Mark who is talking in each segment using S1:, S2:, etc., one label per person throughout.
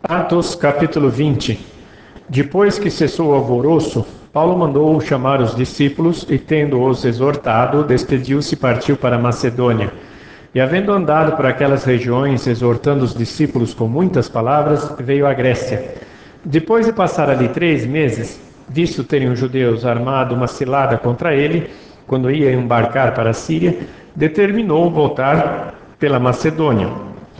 S1: Atos capítulo 20. Depois que cessou o alvoroço, Paulo mandou chamar os discípulos e, tendo-os exortado, despediu-se e partiu para Macedônia. E, havendo andado por aquelas regiões, exortando os discípulos com muitas palavras, veio à Grécia. Depois de passar ali 3 meses, visto terem os judeus armado uma cilada contra ele, quando ia embarcar para a Síria, determinou voltar pela Macedônia.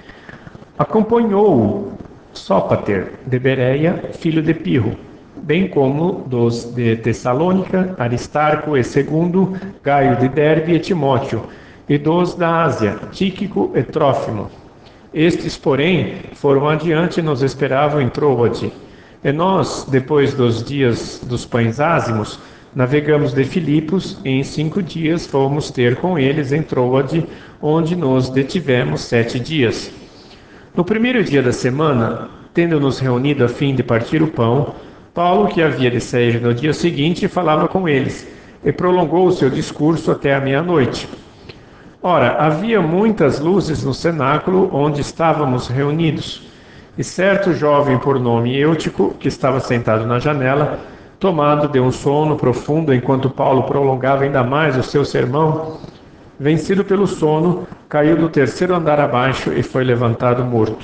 S1: Acompanhou-o Sópater de Bereia, filho de Pirro, bem como dos de Tessalônica, Aristarco e Segundo, Gaio de Derbe e Timóteo, e dos da Ásia, Tíquico e Trófimo. Estes, porém, foram adiante e nos esperavam em Troade. E nós, depois dos dias dos pães ázimos, navegamos de Filipos e em 5 dias fomos ter com eles em Troade, onde nos detivemos 7 dias. No primeiro dia da semana, tendo-nos reunido a fim de partir o pão, Paulo, que havia de sair no dia seguinte, falava com eles, e prolongou o seu discurso até a meia-noite. Ora, havia muitas luzes no cenáculo onde estávamos reunidos, e certo jovem por nome Eutico, que estava sentado na janela, tomado de um sono profundo enquanto Paulo prolongava ainda mais o seu sermão, vencido pelo sono, caiu do 3º andar abaixo e foi levantado morto.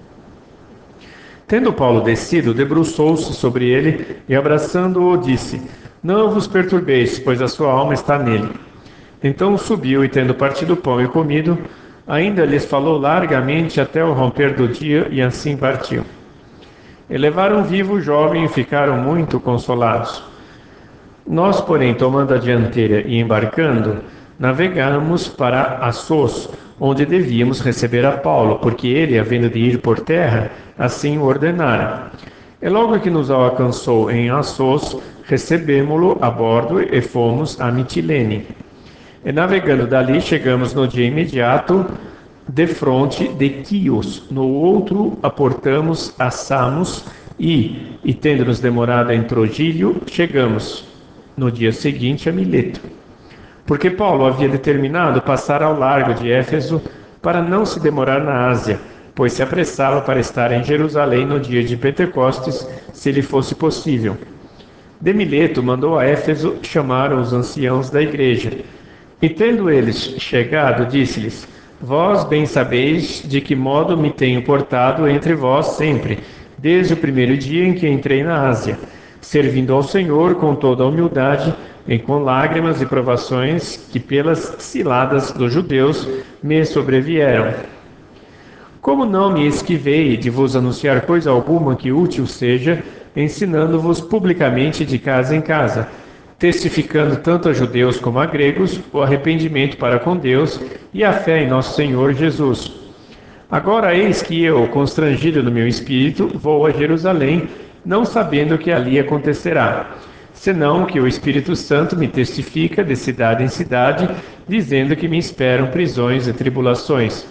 S1: Tendo Paulo descido, debruçou-se sobre ele e, abraçando-o, disse: Não vos perturbeis, pois a sua alma está nele. Então subiu e, tendo partido o pão e comido, ainda lhes falou largamente até o romper do dia, e assim partiu. E levaram vivo o jovem e ficaram muito consolados. Nós, porém, tomando a dianteira e embarcando, navegamos para Assos, onde devíamos receber a Paulo, porque ele, havendo de ir por terra, assim o ordenara. E logo que nos alcançou em Assos, recebemo-lo a bordo e fomos a Mitilene. E navegando dali, chegamos no dia imediato defronte de Quios. No outro, aportamos a Samos e tendo-nos demorado em Trogílio, chegamos no dia seguinte a Mileto. Porque Paulo havia determinado passar ao largo de Éfeso para não se demorar na Ásia, pois se apressava para estar em Jerusalém no dia de Pentecostes, se lhe fosse possível. De Mileto mandou a Éfeso chamar os anciãos da igreja. E tendo eles chegado, disse-lhes: Vós bem sabeis de que modo me tenho portado entre vós sempre, desde o primeiro dia em que entrei na Ásia, servindo ao Senhor com toda a humildade e com lágrimas e provações que pelas ciladas dos judeus me sobrevieram. Como não me esquivei de vos anunciar coisa alguma que útil seja, ensinando-vos publicamente de casa em casa, testificando tanto a judeus como a gregos o arrependimento para com Deus e a fé em nosso Senhor Jesus. Agora eis que eu, constrangido no meu espírito, vou a Jerusalém, não sabendo o que ali acontecerá, senão que o Espírito Santo me testifica de cidade em cidade, dizendo que me esperam prisões e tribulações.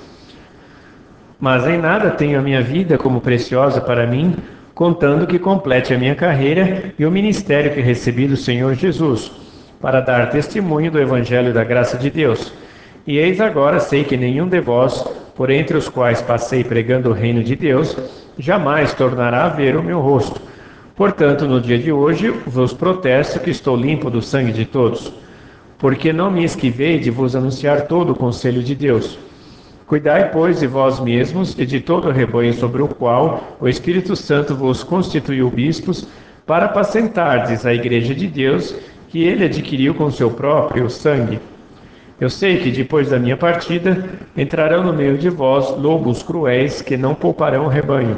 S1: Mas em nada tenho a minha vida como preciosa para mim, contando que complete a minha carreira e o ministério que recebi do Senhor Jesus, para dar testemunho do Evangelho da graça de Deus. E eis agora sei que nenhum de vós, por entre os quais passei pregando o reino de Deus, jamais tornará a ver o meu rosto. Portanto, no dia de hoje, vos protesto que estou limpo do sangue de todos, porque não me esquivei de vos anunciar todo o conselho de Deus. Cuidai, pois, de vós mesmos e de todo o rebanho sobre o qual o Espírito Santo vos constituiu bispos, para apacentardes a igreja de Deus, que ele adquiriu com seu próprio sangue. Eu sei que depois da minha partida entrarão no meio de vós lobos cruéis que não pouparão o rebanho,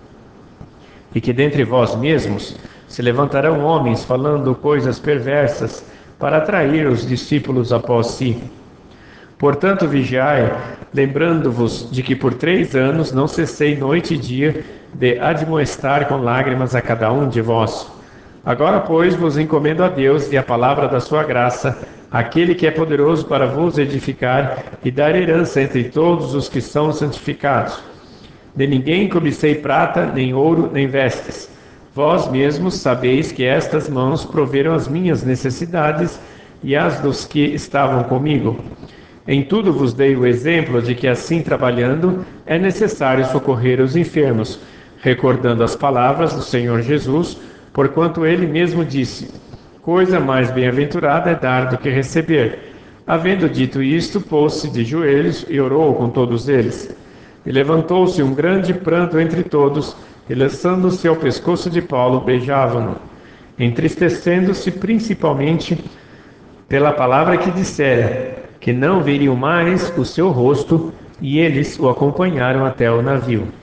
S1: e que dentre vós mesmos se levantarão homens falando coisas perversas para atrair os discípulos após si. Portanto, vigiai, lembrando-vos de que por 3 anos não cessei noite e dia de admoestar com lágrimas a cada um de vós. Agora, pois, vos encomendo a Deus e a palavra da sua graça, aquele que é poderoso para vos edificar e dar herança entre todos os que são santificados. De ninguém cobicei prata, nem ouro, nem vestes. Vós mesmos sabeis que estas mãos proveram as minhas necessidades e as dos que estavam comigo. Em tudo vos dei o exemplo de que, assim trabalhando, é necessário socorrer os enfermos, recordando as palavras do Senhor Jesus, porquanto ele mesmo disse: coisa mais bem-aventurada é dar do que receber. Havendo dito isto, pôs-se de joelhos e orou com todos eles. E levantou-se um grande pranto entre todos, e lançando-se ao pescoço de Paulo, beijavam-no, entristecendo-se principalmente pela palavra que dissera, que não veriam mais o seu rosto, e eles o acompanharam até o navio.